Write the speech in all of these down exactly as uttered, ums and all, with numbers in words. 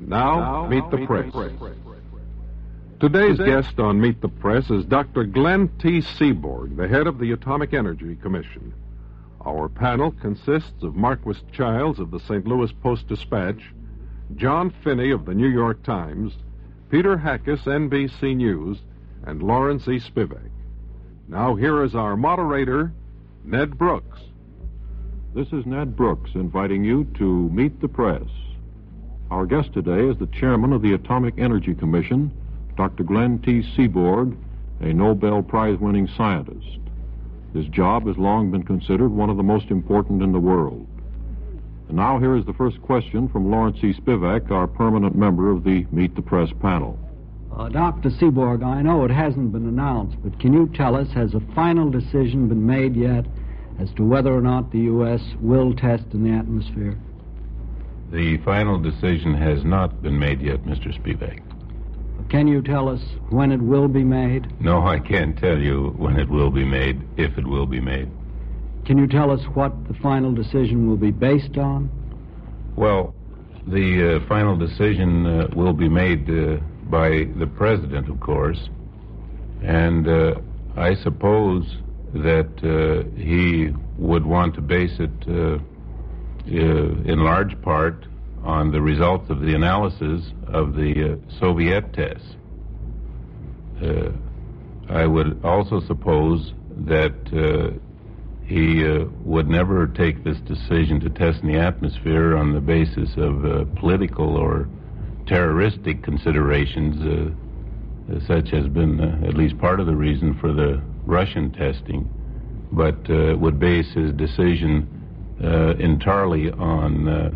Now, now Meet the meet Press. The press. Today's Today. guest on Meet the Press is Doctor Glenn T. Seaborg, the head of the Atomic Energy Commission. Our panel consists of Marquis Childs of the Saint Louis Post-Dispatch, John Finney of the New York Times, Peter Hackus, N B C News, and Lawrence E. Spivak. Now here is our moderator, Ned Brooks. This is Ned Brooks inviting you to Meet the Press. Our guest today is the chairman of the Atomic Energy Commission, Doctor Glenn T. Seaborg, a Nobel Prize-winning scientist. His job has long been considered one of the most important in the world. And now here is the first question from Lawrence E. Spivak, our permanent member of the Meet the Press panel. Uh, Doctor Seaborg, I know it hasn't been announced, but can you tell us, has a final decision been made yet as to whether or not the U S will test in the atmosphere? The final decision has not been made yet, Mister Spivak. Can you tell us when it will be made? No, I can't tell you when it will be made, if it will be made. Can you tell us what the final decision will be based on? Well, the uh, final decision uh, will be made uh, by the President, of course, and uh, I suppose that uh, he would want to base it uh, uh, in large part on the results of the analysis of the uh, Soviet tests. Uh, I would also suppose that uh, he uh, would never take this decision to test in the atmosphere on the basis of uh, political or terroristic considerations, uh, such has been uh, at least part of the reason for the Russian testing, but uh, would base his decision uh, entirely on uh,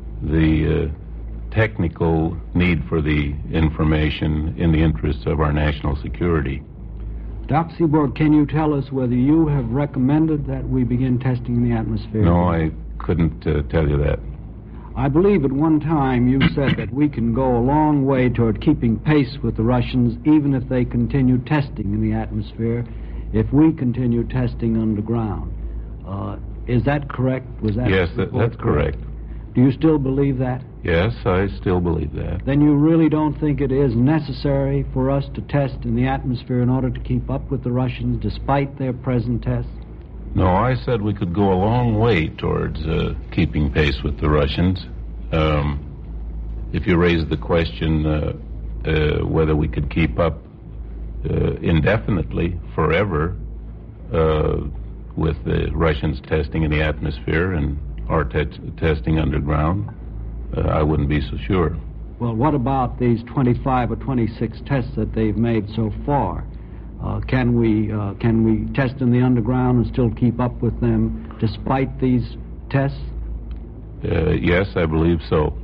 the uh, technical need for the information in the interests of our national security. Doctor Seaborg, can you tell us whether you have recommended that we begin testing in the atmosphere? No, I couldn't uh, tell you that. I believe at one time you said that we can go a long way toward keeping pace with the Russians even if they continue testing in the atmosphere, if we continue testing underground. Uh, is that correct? Was that yes, that, that's correct. correct. Do you still believe that? Yes, I still believe that. Then you really don't think it is necessary for us to test in the atmosphere in order to keep up with the Russians despite their present tests? No, I said we could go a long way towards uh, keeping pace with the Russians. Um, if you raise the question uh, uh, whether we could keep up uh, indefinitely, forever, uh, with the Russians testing in the atmosphere and our te- testing underground, uh, I wouldn't be so sure. Well, what about these twenty-five or twenty-six tests that they've made so far? Uh, can we uh, can we test in the underground and still keep up with them despite these tests? Uh, yes, I believe so.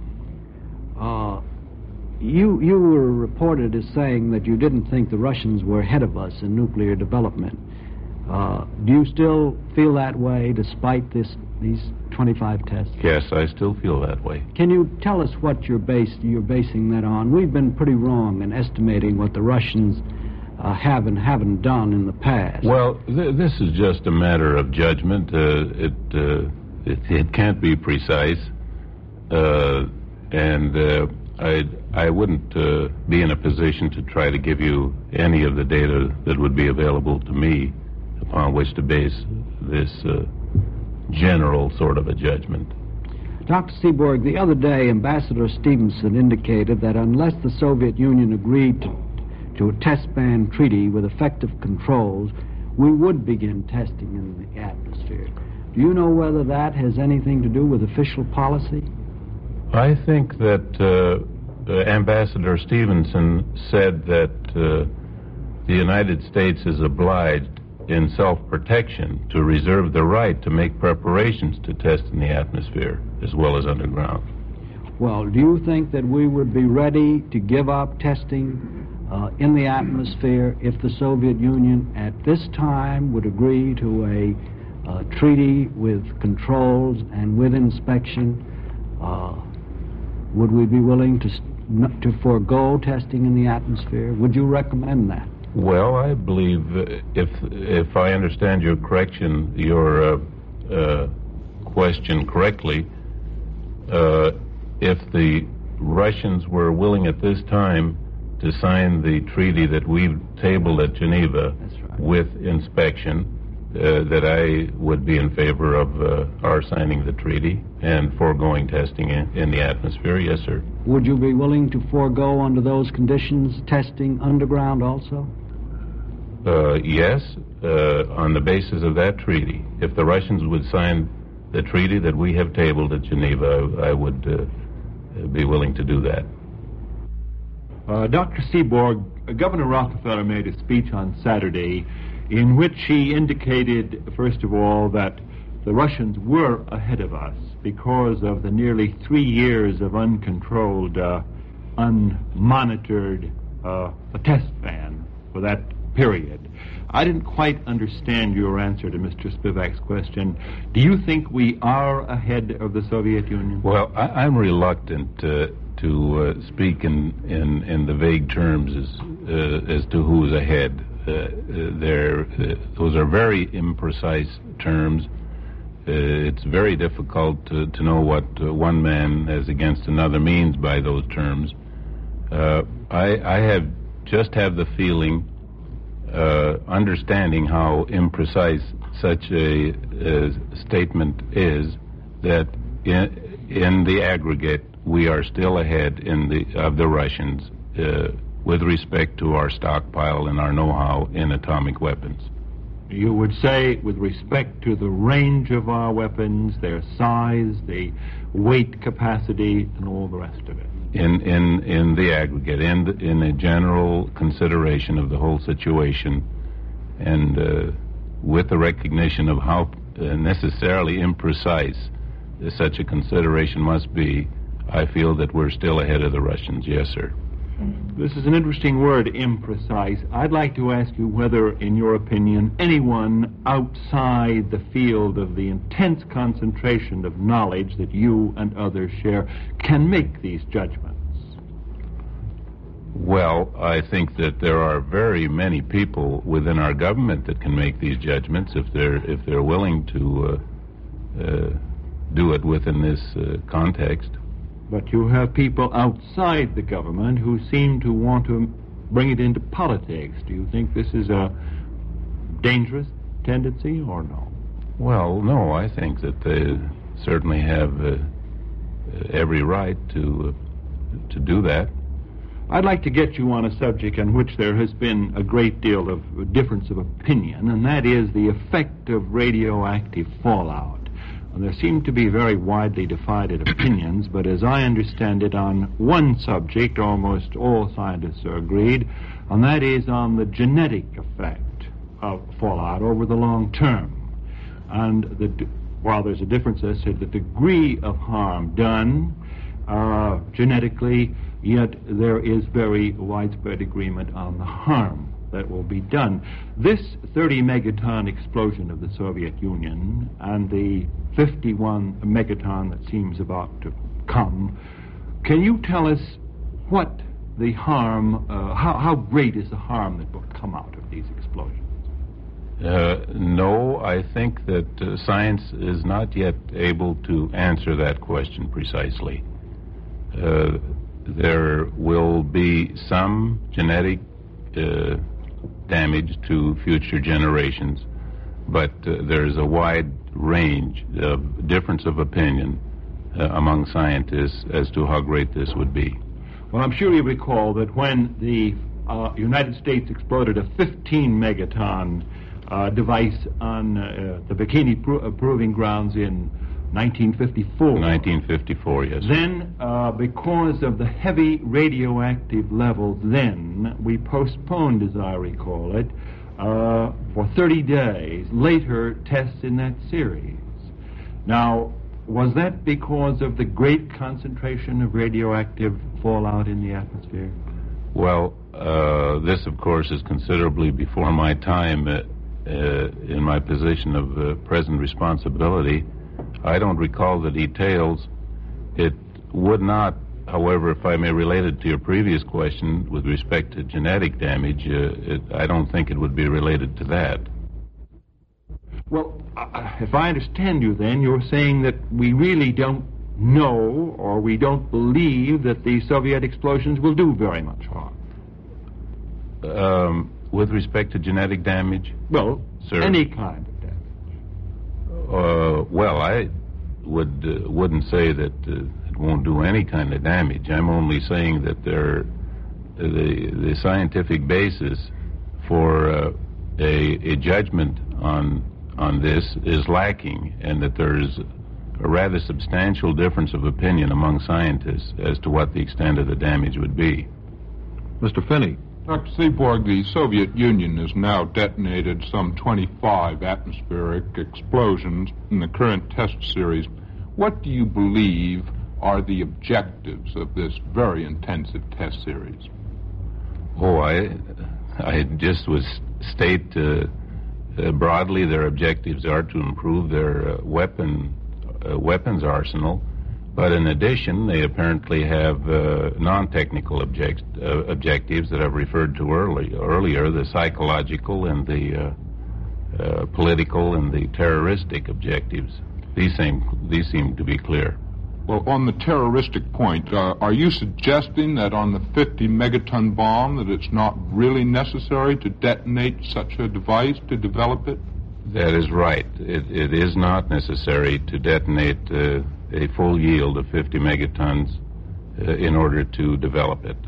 Uh, you you were reported as saying that you didn't think the Russians were ahead of us in nuclear development. Uh, do you still feel that way despite this these twenty-five tests? Yes, I still feel that way. Can you tell us what you're based you're basing that on? We've been pretty wrong in estimating what the Russians uh, have and haven't done in the past. Well, th- this is just a matter of judgment. Uh, it, uh, it it can't be precise, uh, and uh, I I wouldn't uh, be in a position to try to give you any of the data that would be available to me upon which to base this uh, general sort of a judgment. Doctor Seaborg, the other day, Ambassador Stevenson indicated that unless the Soviet Union agreed to, to a test ban treaty with effective controls, we would begin testing in the atmosphere. Do you know whether that has anything to do with official policy? I think that uh, uh, Ambassador Stevenson said that uh, the United States is obliged in self-protection to reserve the right to make preparations to test in the atmosphere as well as underground. Well, do you think that we would be ready to give up testing uh, in the atmosphere if the Soviet Union at this time would agree to a uh, treaty with controls and with inspection? Uh, would we be willing to, to forego testing in the atmosphere? Would you recommend that? Well, I believe, uh, if if I understand your correction, your uh, uh, question correctly, uh, if the Russians were willing at this time to sign the treaty that we tabled at Geneva right. with inspection, uh, that I would be in favor of uh, our signing the treaty and foregoing testing in, in the atmosphere. Yes, sir. Would you be willing to forego under those conditions testing underground also? Uh, yes, uh, on the basis of that treaty. If the Russians would sign the treaty that we have tabled at Geneva, I, I would uh, be willing to do that. Uh, Doctor Seaborg, uh, Governor Rockefeller made a speech on Saturday in which he indicated, first of all, that the Russians were ahead of us because of the nearly three years of uncontrolled, uh, unmonitored uh, test ban for that period. I didn't quite understand your answer to Mister Spivak's question. Do you think we are ahead of the Soviet Union? Well, I, I'm reluctant uh, to uh, speak in, in, in the vague terms as, uh, as to who's ahead. Uh, uh, they're, uh, those are very imprecise terms. Uh, it's very difficult to, to know what uh, one man as against another means by those terms. Uh, I, I have just have the feeling, uh, understanding how imprecise such a, a statement is, that in, in the aggregate we are still ahead in the of the Russians uh, with respect to our stockpile and our know-how in atomic weapons. You would say, with respect to the range of our weapons, their size, the weight capacity, and all the rest of it? In in, in the aggregate, in, the, in a general consideration of the whole situation, and uh, with the recognition of how uh, necessarily imprecise such a consideration must be, I feel that we're still ahead of the Russians. Yes, sir. This is an interesting word, imprecise. I'd like to ask you whether, in your opinion, anyone outside the field of the intense concentration of knowledge that you and others share can make these judgments. Well, I think that there are very many people within our government that can make these judgments if they're if they're willing to uh, uh, do it within this uh, context. But you have people outside the government who seem to want to bring it into politics. Do you think this is a dangerous tendency or no? Well, no, I think that they certainly have uh, every right to uh, to do that. I'd like to get you on a subject on which there has been a great deal of difference of opinion, and that is the effect of radioactive fallout. There seem to be very widely divided opinions, but as I understand it, on one subject almost all scientists are agreed, and that is on the genetic effect of fallout over the long term. And the, while there's a difference as to the degree of harm done uh, genetically, yet there is very widespread agreement on the harm that will be done. This thirty megaton explosion of the Soviet Union and the fifty-one megaton that seems about to come, can you tell us what the harm, uh, how, how great is the harm that will come out of these explosions? Uh, no, I think that uh, science is not yet able to answer that question precisely. Uh, there will be some genetic uh, damage to future generations, but uh, there's a wide range of difference of opinion uh, among scientists as to how great this would be. Well, I'm sure you recall that when the uh, United States exploded a fifteen megaton uh, device on uh, the Bikini pro- Proving Grounds in nineteen fifty-four. nineteen fifty-four, yes. Then, uh, because of the heavy radioactive levels then, we postponed, as I recall it, uh, for thirty days, later tests in that series. Now, was that because of the great concentration of radioactive fallout in the atmosphere? Well, uh, this, of course, is considerably before my time uh, uh, in my position of uh, present responsibility. I don't recall the details. It would not, however, if I may relate it to your previous question with respect to genetic damage, uh, it, I don't think it would be related to that. Well, uh, if I understand you then, you're saying that we really don't know or we don't believe that the Soviet explosions will do very much harm. Um, with respect to genetic damage? Well, Sir? any kind of damage. Uh, well, I would, uh, wouldn't say that uh, it won't do any kind of damage. I'm only saying that there, the, the scientific basis for uh, a, a judgment on, on this is lacking, and that there's a rather substantial difference of opinion among scientists as to what the extent of the damage would be. Mister Finney. Doctor Seaborg, the Soviet Union has now detonated some twenty-five atmospheric explosions in the current test series. What do you believe are the objectives of this very intensive test series? Oh, I, I just was state uh, uh, broadly their objectives are to improve their uh, weapon uh, weapons arsenal. But in addition, they apparently have uh, non-technical object, uh, objectives that I've referred to early, earlier, the psychological and the uh, uh, political and the terroristic objectives. These seem, these seem to be clear. Well, on the terroristic point, uh, are you suggesting that on the fifty megaton bomb that it's not really necessary to detonate such a device to develop it? That is right. It, it is not necessary to detonate uh, a full yield of fifty megatons uh, in order to develop it.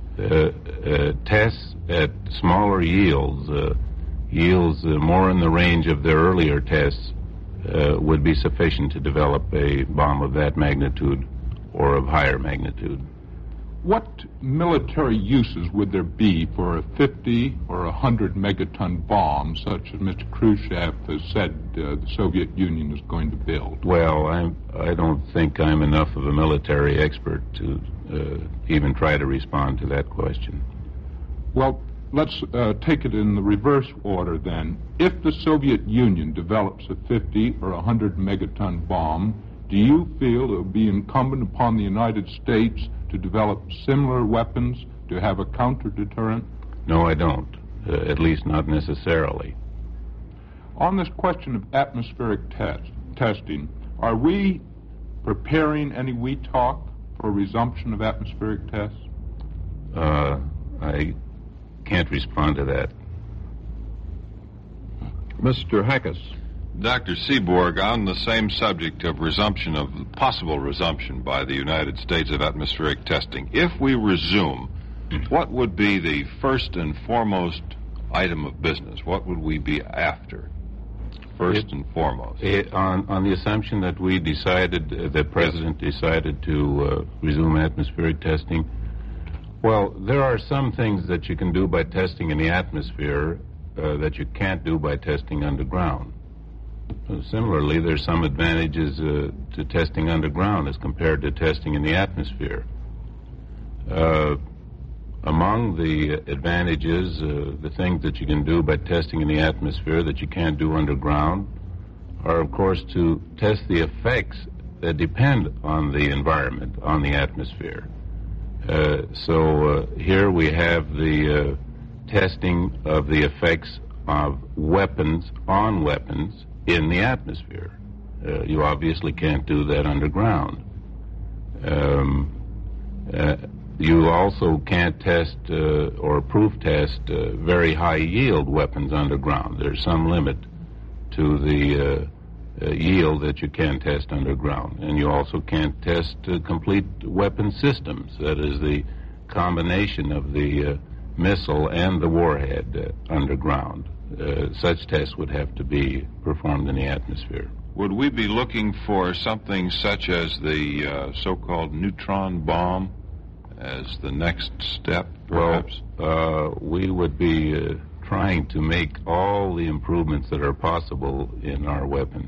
Uh, uh, tests at smaller yields, uh, yields uh, more in the range of their earlier tests, uh, would be sufficient to develop a bomb of that magnitude or of higher magnitude. What military uses would there be for a fifty or one hundred megaton bomb, such as Mister Khrushchev has said uh, the Soviet Union is going to build? Well, I'm, I don't think I'm enough of a military expert to uh, even try to respond to that question. Well, let's uh, take it in the reverse order then. If the Soviet Union develops a fifty or one hundred megaton bomb, do you feel it would be incumbent upon the United States to develop similar weapons to have a counter-deterrent? No, I don't. Uh, at least not necessarily. On this question of atmospheric test, testing, are we preparing any W E talk for resumption of atmospheric tests? Uh, I can't respond to that. Mister Hackus. Doctor Seaborg, on the same subject of resumption of possible resumption by the United States of atmospheric testing, if we resume, what would be the first and foremost item of business? What would we be after, first it, and foremost? It, on, on the assumption that we decided, uh, the President decided to uh, resume atmospheric testing, well, there are some things that you can do by testing in the atmosphere uh, that you can't do by testing underground. Similarly, there's some advantages uh, to testing underground as compared to testing in the atmosphere. Uh, among the advantages, uh, the things that you can do by testing in the atmosphere that you can't do underground are, of course, to test the effects that depend on the environment, on the atmosphere. Uh, so uh, here we have the uh, testing of the effects of weapons on weapons in the atmosphere. Uh, you obviously can't do that underground. Um, uh, you also can't test uh, or proof test uh, very high yield weapons underground. There's some limit to the uh, uh, yield that you can test underground. And you also can't test uh, complete weapon systems. That is the combination of the uh, missile and the warhead uh, underground. Uh, such tests would have to be performed in the atmosphere. Would we be looking for something such as the uh, so-called neutron bomb as the next step, perhaps? Well, uh, we would be uh, trying to make all the improvements that are possible in our weapons.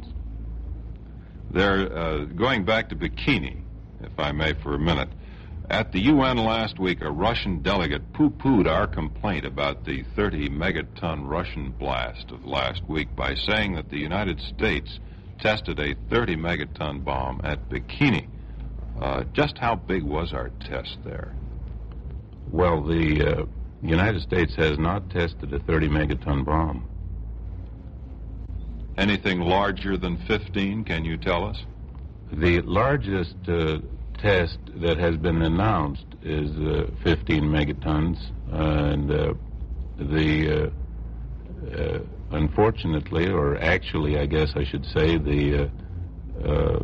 They're uh, going back to Bikini, if I may, for a minute. At the U N last week, a Russian delegate poo-pooed our complaint about the thirty megaton Russian blast of last week by saying that the United States tested a thirty megaton bomb at Bikini. Uh, just how big was our test there? Well, the uh, United States has not tested a thirty megaton bomb. Anything larger than fifteen, can you tell us? the largest uh, test that has been announced is uh, fifteen megatons, and uh, the uh, uh, unfortunately, or actually, I guess I should say, the uh, uh,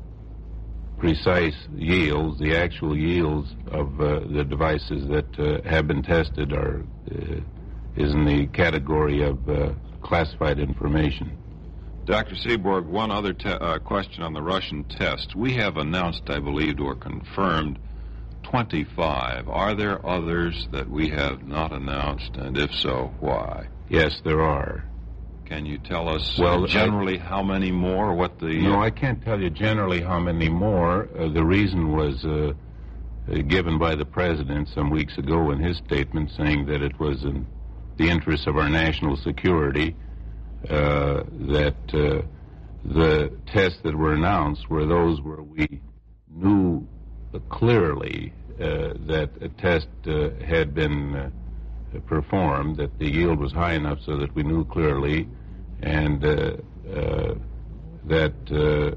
precise yields, the actual yields of uh, the devices that uh, have been tested are uh, is in the category of uh, classified information. Doctor Seaborg, one other te- uh, question on the Russian test. We have announced, I believe, or confirmed twenty-five. Are there others that we have not announced, and if so, why? Yes, there are. Can you tell us well, uh, generally I, how many more? What the? No, I can't tell you generally how many more. Uh, the reason was uh, uh, given by the president some weeks ago in his statement, saying that it was in the interest of our national security uh, that uh, the tests that were announced were those where we knew uh, clearly uh, that a test uh, had been uh, performed, that the yield was high enough so that we knew clearly, and uh, uh, that uh,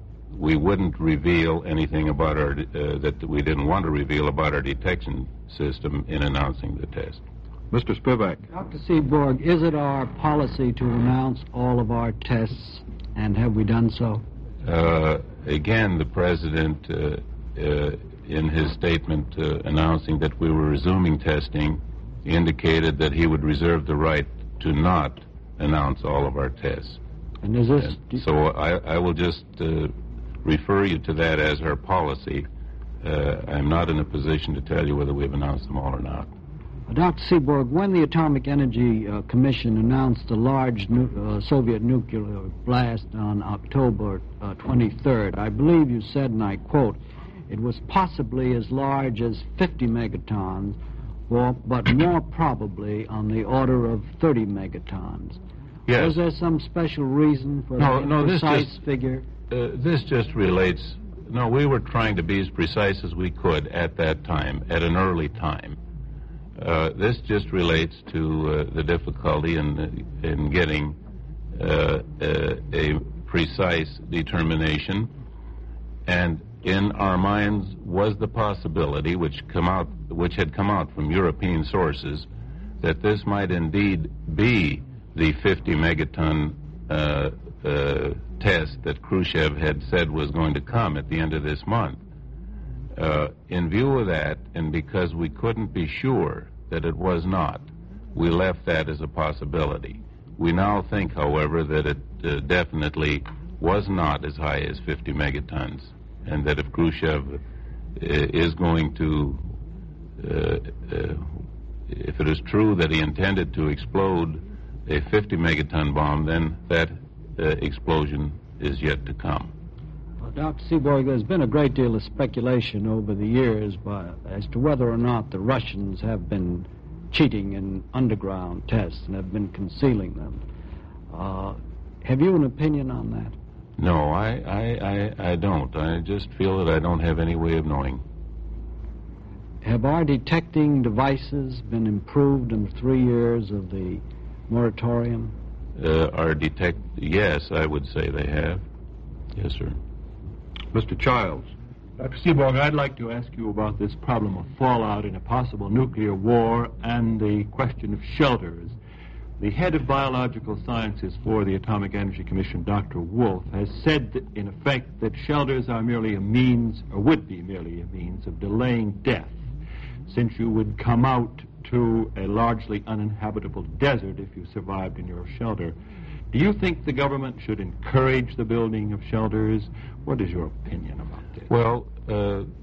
we wouldn't reveal anything about our, uh, that we didn't want to reveal about our detection system in announcing the test. Mister Spivak. Doctor Seaborg, is it our policy to announce all of our tests, and have we done so? Uh, again, the President, uh, uh, in his statement uh, announcing that we were resuming testing, indicated that he would reserve the right to not announce all of our tests. And is this... And so I, I will just uh, refer you to that as our policy. Uh, I'm not in a position to tell you whether we've announced them all or not. Doctor Seaborg, when the Atomic Energy uh, Commission announced the large nu- uh, Soviet nuclear blast on October uh, twenty-third, I believe you said, and I quote, it was possibly as large as fifty megatons, or, but more probably on the order of thirty megatons. Yes. Was there some special reason for no, that no, precise this just, figure? Uh, this just relates... No, we were trying to be as precise as we could at that time, at an early time. Uh, this just relates to uh, the difficulty in, in getting uh, uh, a precise determination, and in our minds was the possibility, which come out, which had come out from European sources, that this might indeed be the fifty megaton uh, uh, test that Khrushchev had said was going to come at the end of this month. Uh, in view of that, and because we couldn't be sure that it was not, we left that as a possibility. We now think, however, that it uh, definitely was not as high as fifty megatons, and that if Khrushchev uh, is going to, uh, uh, if it is true that he intended to explode a fifty megaton bomb, then that uh, explosion is yet to come. Doctor Seaborg, there's been a great deal of speculation over the years by, as to whether or not the Russians have been cheating in underground tests and have been concealing them. Uh, have you an opinion on that? No, I, I, I, I don't. I just feel that I don't have any way of knowing. Have our detecting devices been improved in the three years of the moratorium? Uh, our detect... Yes, I would say they have. Yes, sir. Mister Childs. Doctor Seaborg, I'd like to ask you about this problem of fallout in a possible nuclear war and the question of shelters. The head of biological sciences for the Atomic Energy Commission, Doctor Wolf, has said that, in effect, that shelters are merely a means, or would be merely a means, of delaying death, since you would come out to a largely uninhabitable desert if you survived in your shelter. Do you think the government should encourage the building of shelters? What is your opinion about this? Well, uh,